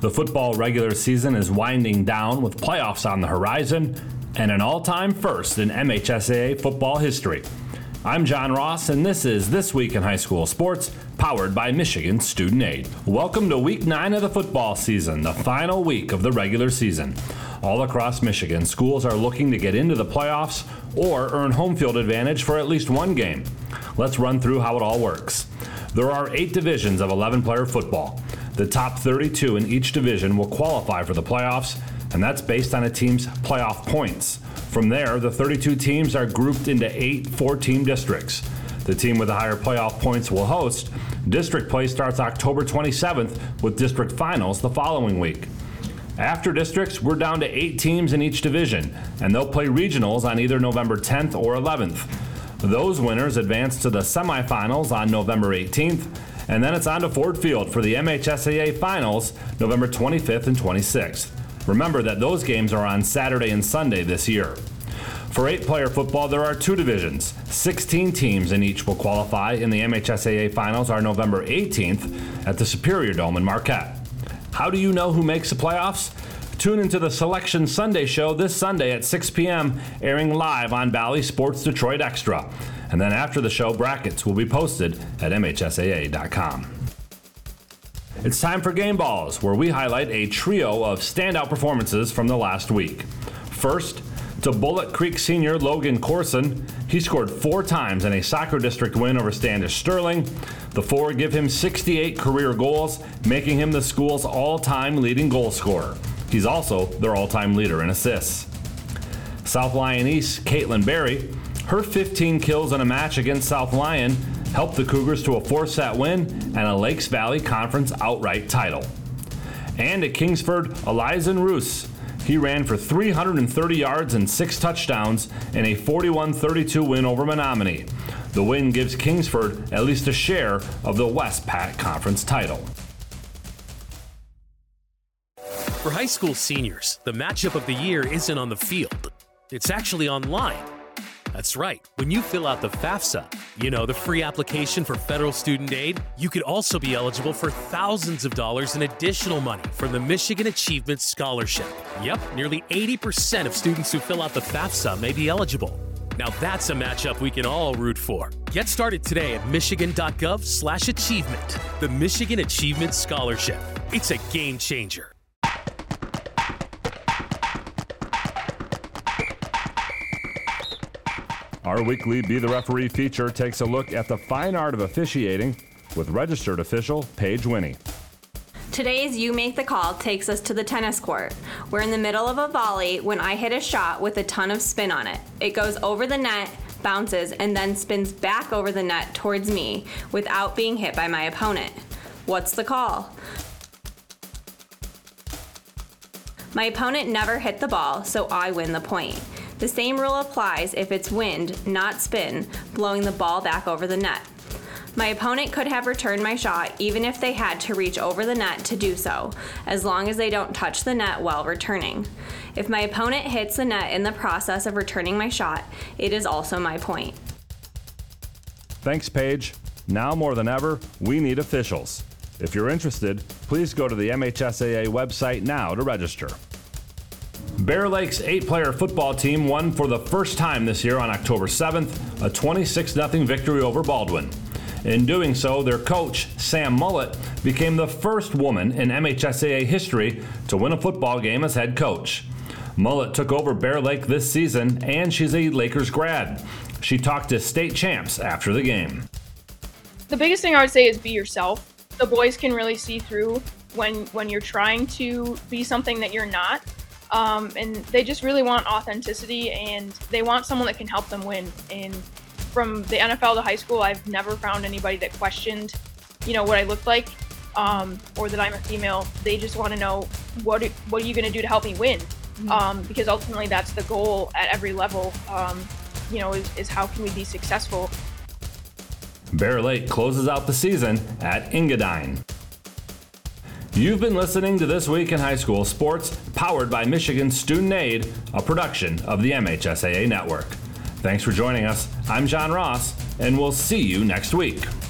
The football regular season is winding down with playoffs on the horizon and an all-time first in MHSAA football history. I'm John Ross, and this is This Week in High School Sports, powered by Michigan Student Aid. Welcome to Week 9 of the football season, the final week of the regular season. All across Michigan, schools are looking to get into the playoffs or earn home field advantage for at least one game. Let's run through how it all works. There are 8 divisions of 11-player football. The top 32 in each division will qualify for the playoffs, and that's based on a team's playoff points. From there, the 32 teams are grouped into 8 4-team districts. The team with the higher playoff points will host. District play starts October 27th with district finals the following week. After districts, we're down to 8 teams in each division, and they'll play regionals on either November 10th or 11th. Those winners advance to the semifinals on November 18th, and then it's on to Ford Field for the MHSAA Finals November 25th and 26th. Remember that those games are on Saturday and Sunday this year. For 8-player football, there are 2 divisions. 16 teams in each will qualify, and the MHSAA Finals are November 18th at the Superior Dome in Marquette. How do you know who makes the playoffs? Tune into the Selection Sunday show this Sunday at 6 p.m., airing live on Bally Sports Detroit Extra. And then after the show, brackets will be posted at MHSAA.com. It's time for Game Balls, where we highlight a trio of standout performances from the last week. First, to Bullitt Creek senior Logan Corson. He scored 4 times in a soccer district win over Standish Sterling. The 4 give him 68 career goals, making him the school's all-time leading goal scorer. He's also their all-time leader in assists. South Lyon East Caitlin Berry. Her 15 kills in a match against South Lyon helped the Cougars to a 4-set win and a Lakes Valley Conference outright title. And at Kingsford, Elizen Roos. He ran for 330 yards and 6 touchdowns in a 41-32 win over Menominee. The win gives Kingsford at least a share of the West Pat Conference title. For high school seniors, the matchup of the year isn't on the field. It's actually online. That's right. When you fill out the FAFSA, the free application for federal student aid, you could also be eligible for thousands of dollars in additional money from the Michigan Achievement Scholarship. Yep, nearly 80% of students who fill out the FAFSA may be eligible. Now that's a matchup we can all root for. Get started today at michigan.gov/achievement. The Michigan Achievement Scholarship. It's a game changer. Our weekly Be the Referee feature takes a look at the fine art of officiating with registered official Paige Winnie. Today's You Make the Call takes us to the tennis court. We're in the middle of a volley when I hit a shot with a ton of spin on it. It goes over the net, bounces, and then spins back over the net towards me without being hit by my opponent. What's the call? My opponent never hit the ball, so I win the point. The same rule applies if it's wind, not spin, blowing the ball back over the net. My opponent could have returned my shot even if they had to reach over the net to do so, as long as they don't touch the net while returning. If my opponent hits the net in the process of returning my shot, it is also my point. Thanks, Paige. Now more than ever, we need officials. If you're interested, please go to the MHSAA website now to register. Bear Lake's 8-player football team won for the first time this year on October 7th, a 26-0 victory over Baldwin. In doing so, their coach, Sam Mullet, became the first woman in MHSAA history to win a football game as head coach. Mullet took over Bear Lake this season, and she's a Lakers grad. She talked to state champs after the game. The biggest thing I would say is be yourself. The boys can really see through when you're trying to be something that you're not. And they just really want authenticity, and they want someone that can help them win. And from the NFL to high school, I've never found anybody that questioned, what I looked like, or that I'm a female. They just want to know, what are you going to do to help me win? Because ultimately that's the goal at every level, is how can we be successful? Bear Lake closes out the season at Engadine. You've been listening to This Week in High School Sports, powered by Michigan Student Aid, a production of the MHSAA Network. Thanks for joining us. I'm John Ross, and we'll see you next week.